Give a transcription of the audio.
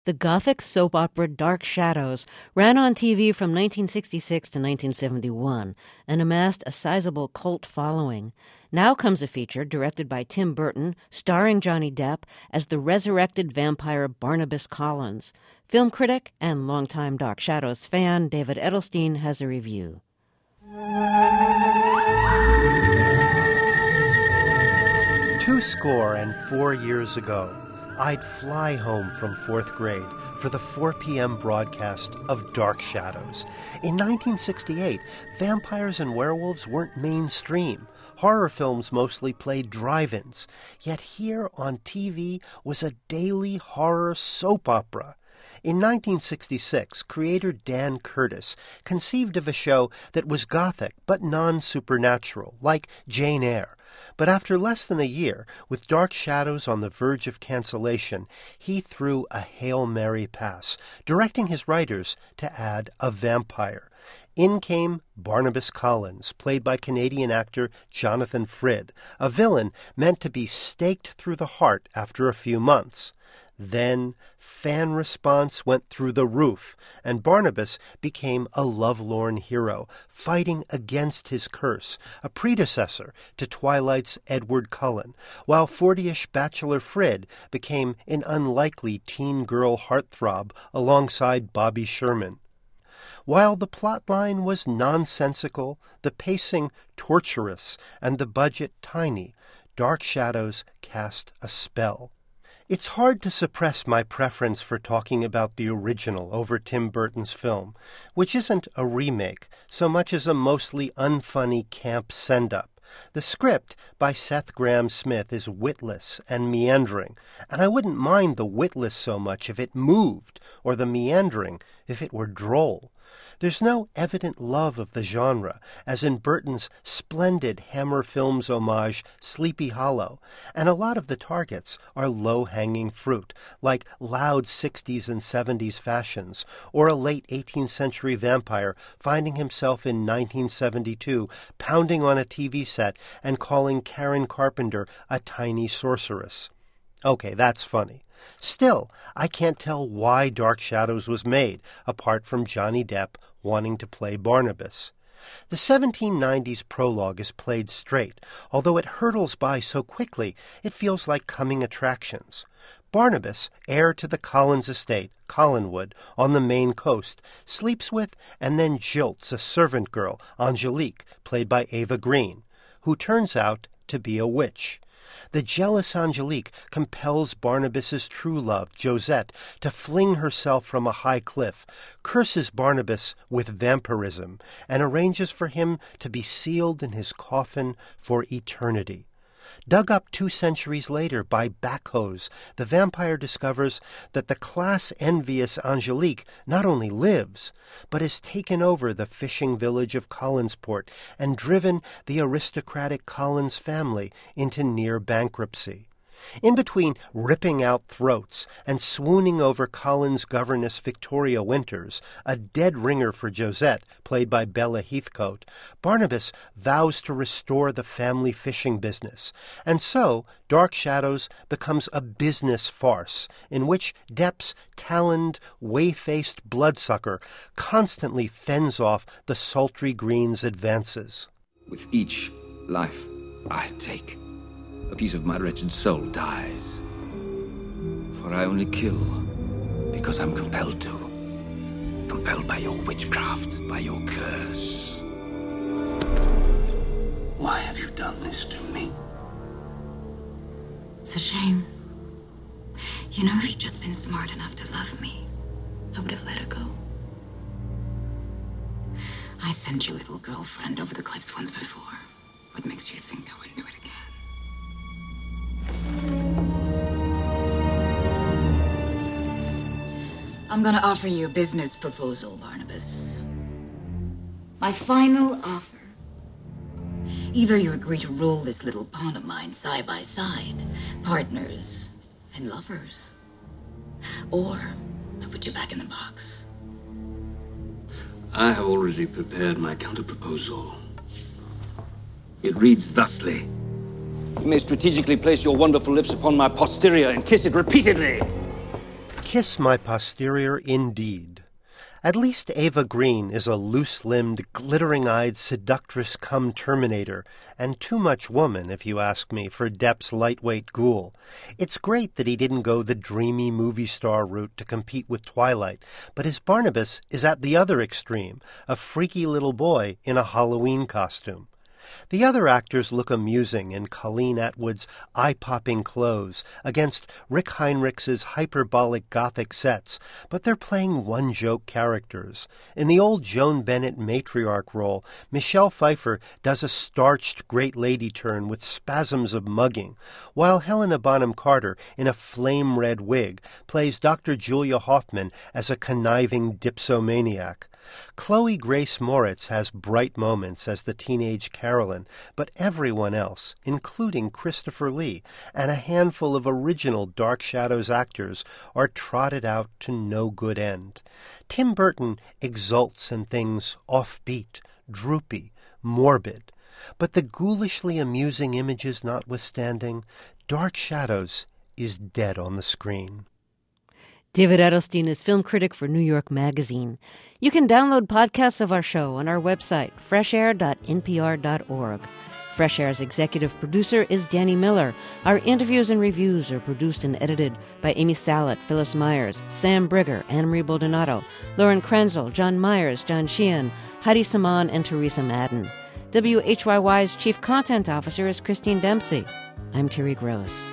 The Gothic soap opera Dark Shadows ran on TV from 1966 to 1971 and amassed a sizable cult following. Now comes a feature directed by Tim Burton, starring Johnny Depp as the resurrected vampire Barnabas Collins. Film critic and longtime Dark Shadows fan David Edelstein has a review. 24 years ago, I'd fly home from 4th grade for the 4 p.m. broadcast of Dark Shadows. In 1968, vampires and werewolves weren't mainstream. Horror films mostly played drive-ins. Yet here on TV was a daily horror soap opera. In 1966, creator Dan Curtis conceived of a show that was gothic but non-supernatural, like Jane Eyre. But after less than a year, with Dark Shadows on the verge of cancellation, he threw a Hail Mary pass, directing his writers to add a vampire. In came Barnabas Collins, played by Canadian actor Jonathan Frid, a villain meant to be staked through the heart after a few months. Then fan response went through the roof, and Barnabas became a lovelorn hero, fighting against his curse, a predecessor to Twilight's Edward Cullen, while 40-ish bachelor Frid became an unlikely teen girl heartthrob alongside Bobby Sherman. While the plotline was nonsensical, the pacing torturous, and the budget tiny, Dark Shadows cast a spell. It's hard to suppress my preference for talking about the original over Tim Burton's film, which isn't a remake so much as a mostly unfunny camp send-up. The script by Seth Grahame-Smith is witless and meandering, and I wouldn't mind the witless so much if it moved, or the meandering if it were droll. There's no evident love of the genre, as in Burton's splendid Hammer Films homage Sleepy Hollow, and a lot of the targets are low-hanging fruit, like loud 60s and 70s fashions, or a late 18th century vampire finding himself in 1972 pounding on a TV set and calling Karen Carpenter a tiny sorceress. Okay, that's funny. Still, I can't tell why Dark Shadows was made, apart from Johnny Depp wanting to play Barnabas. The 1790s prologue is played straight, although it hurtles by so quickly it feels like coming attractions. Barnabas, heir to the Collins estate, Collinwood, on the Maine coast, sleeps with and then jilts a servant girl, Angelique, played by Ava Green, who turns out to be a witch. The jealous Angelique compels Barnabas's true love, Josette, to fling herself from a high cliff, curses Barnabas with vampirism, and arranges for him to be sealed in his coffin for eternity. Dug up 2 centuries later by backhoes, the vampire discovers that the class-envious Angelique not only lives, but has taken over the fishing village of Collinsport and driven the aristocratic Collins family into near bankruptcy. In between ripping out throats and swooning over Collins' governess Victoria Winters, a dead ringer for Josette, played by Bella Heathcote, Barnabas vows to restore the family fishing business. And so, Dark Shadows becomes a business farce in which Depp's taloned, whey-faced bloodsucker constantly fends off the sultry green's advances. With each life I take, a piece of my wretched soul dies. For I only kill because I'm compelled to. Compelled by your witchcraft, by your curse. Why have you done this to me? It's a shame. You know, if you'd just been smart enough to love me, I would have let her go. I sent your little girlfriend over the cliffs once before. What makes you think I wouldn't do it again? I'm gonna offer you a business proposal, Barnabas. My final offer. Either you agree to rule this little pawn of mine side by side, partners and lovers, or I put you back in the box. I have already prepared my counter-proposal. It reads thusly. You may strategically place your wonderful lips upon my posterior and kiss it repeatedly. Kiss my posterior indeed. At least Ava Green is a loose-limbed, glittering-eyed seductress cum Terminator, and too much woman, if you ask me, for Depp's lightweight ghoul. It's great that he didn't go the dreamy movie star route to compete with Twilight, but his Barnabas is at the other extreme, a freaky little boy in a Halloween costume. The other actors look amusing in Colleen Atwood's eye-popping clothes against Rick Heinrich's hyperbolic Gothic sets, but they're playing one-joke characters. In the old Joan Bennett matriarch role, Michelle Pfeiffer does a starched great lady turn with spasms of mugging, while Helena Bonham Carter, in a flame-red wig, plays Dr. Julia Hoffman as a conniving dipsomaniac. Chloe Grace Moritz has bright moments as the teenage Carolyn, but everyone else, including Christopher Lee and a handful of original Dark Shadows actors, are trotted out to no good end. Tim Burton exults in things offbeat, droopy, morbid, but the ghoulishly amusing images notwithstanding, Dark Shadows is dead on the screen. David Edelstein is film critic for New York Magazine. You can download podcasts of our show on our website, freshair.npr.org. Fresh Air's executive producer is Danny Miller. Our interviews and reviews are produced and edited by Amy Salet, Phyllis Myers, Sam Brigger, Anne-Marie Baldonado, Lauren Krenzel, John Myers, John Sheehan, Heidi Saman, and Teresa Madden. WHYY's chief content officer is Christine Dempsey. I'm Terry Gross.